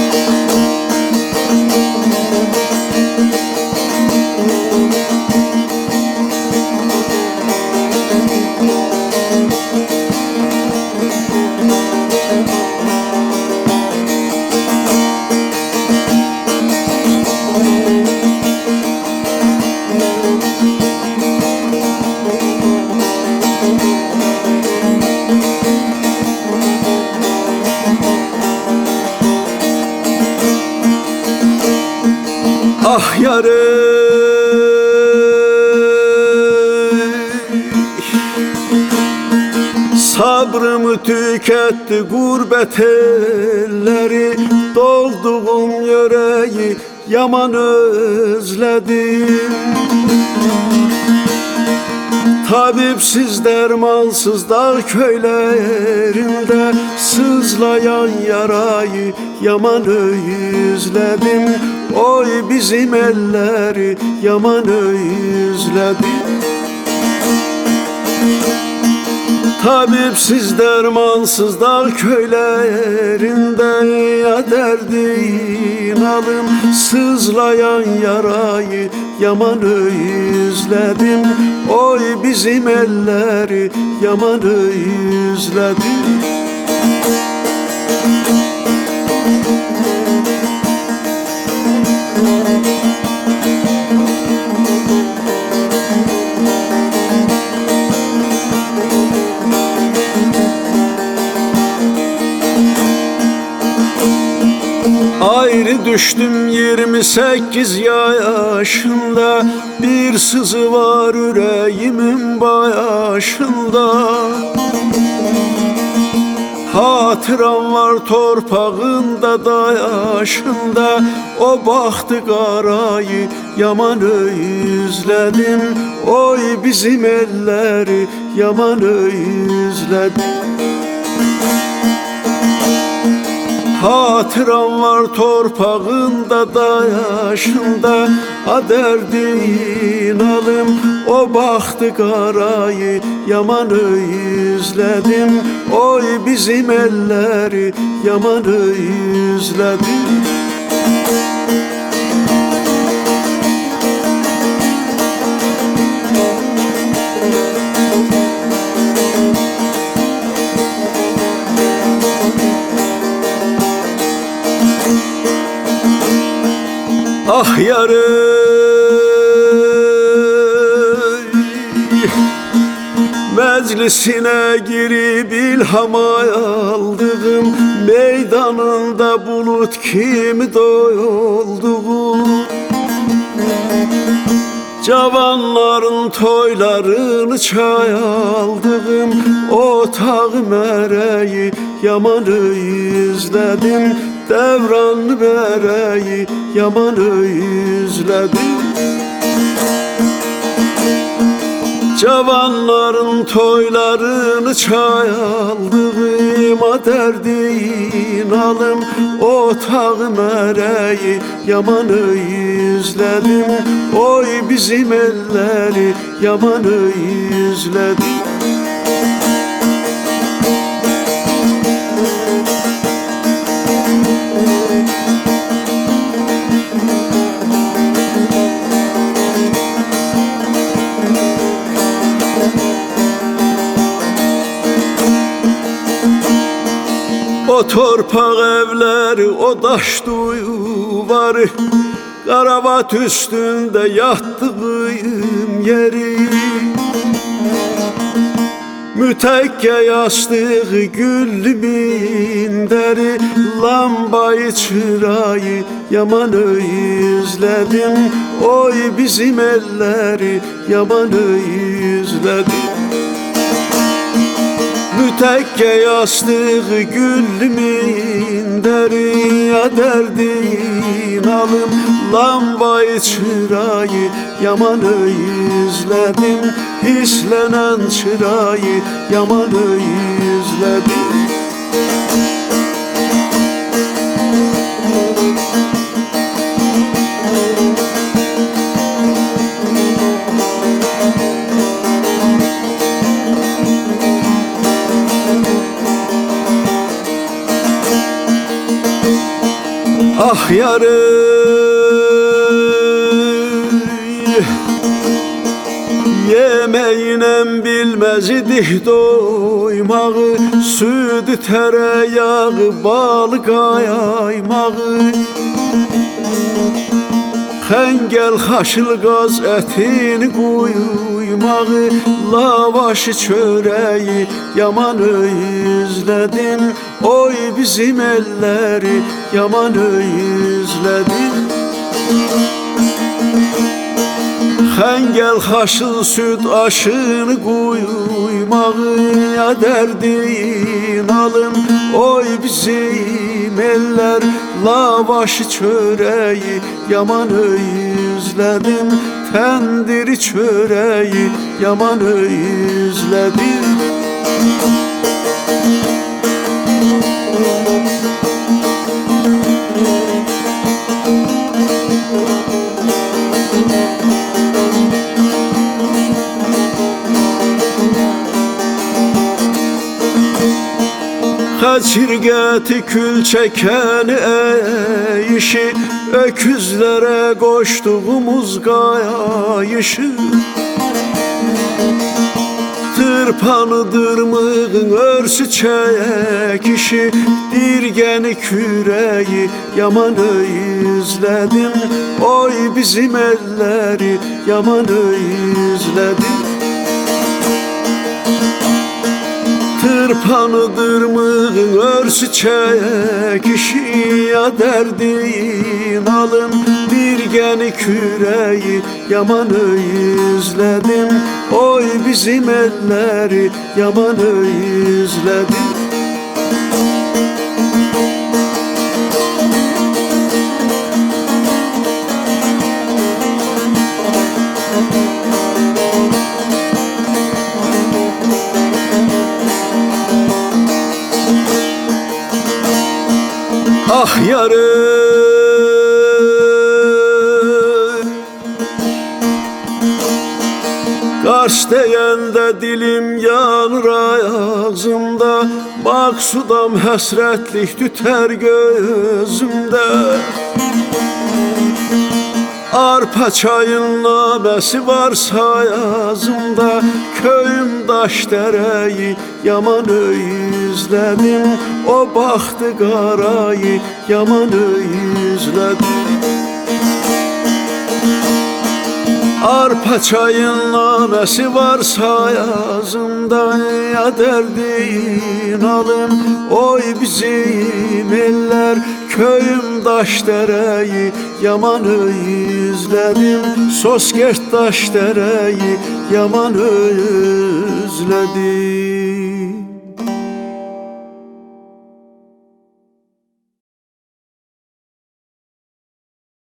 Ah yarım, sabrımı tüketti gurbet elleri, dolduğum yüreği yaman özledim. Tabipsiz dermansız dağ köylerinde sızlayan yarayı yaman özledim. Oy bizim elleri yaman özledim. Tabipsiz dermansız dağ köylerinde ya derdin alım, sızlayan yarayı yaman özledim. Oy bizim elleri yaman özledim. Ayrı düştüm 28 yaşında, bir sızı var yüreğimin başında. Hatıram var torpağında dayaşında, o bahtı karayı yaman özledim. Oy bizim elleri yaman özledim. Hatıram var torpağında dayaşında, a derdin alım, o bahtı karayı yaman özledim. Oy bizim elleri yaman özledim. Ah yarım, meclisine girip ilham aldığım, meydanında bulut kimi doyulduğum, cavanların toylarını çaldığım, otağım ereği yaman özledim. Devran bereyi yaman özledim. Cavanların toylarını çaldığım, a derdin alım, otağım ereği yaman özledim. Oy bizim elleri yaman özledim. O torpak evleri, o taş duvarı, karavat üstünde yattığım yeri, mütekke yastığı güllü minderi, lambayı çırayı yaman özledim. Oy bizim elleri yaman özledim. Mütekke yastığı güllü minderi, ya derdin alım, lambayı çırayı yaman özledim. Hislenen çırayı yaman özledim. Ah yarım yemeğinem bilmez idik doymağı, südü tereyağı bal kayaymağı. Xəngəl xaşıl qaz ətin quymağı, lavaşı çörəyi yaman özlədim. Oy bizim elləri yaman özlədim. Xəngəl xaşıl süd aşını quymağı, ya dərdin alım. Oy bizim eller lavaşı çörəyi yaman özlədim. Təndiri çörəyi yaman özlədim. Çirgəti kül çəkən işi, öküzlərə qoşduğumuz qayışı. Tırpanıdırmığın örsü çəkişi, dirgəni kürəyi yaman özlədim. Oy bizim elləri yaman özlədim. Tırpanıdırmığın örsü çəkişi, ya dərdin alım. Dirgəni kürəyi yaman özlədim. Oy bizim elləri yaman özlədim. Ah yarım Qaş deyəndə dilim yanır ağzımda, maqsudam həsrətlik tütər gözümdə. Arpa çayın naməsi varsa yazımda, köyüm daş dərəyi yaman özlədim. O baxdı qarayı yaman özlədim. Arpa çayın naməsi varsa yazımda, ya dərdin alım. Oy bizim eller köyüm daş dərəyi yaman özlədim. Soskert daş dərəyi yaman özlədim.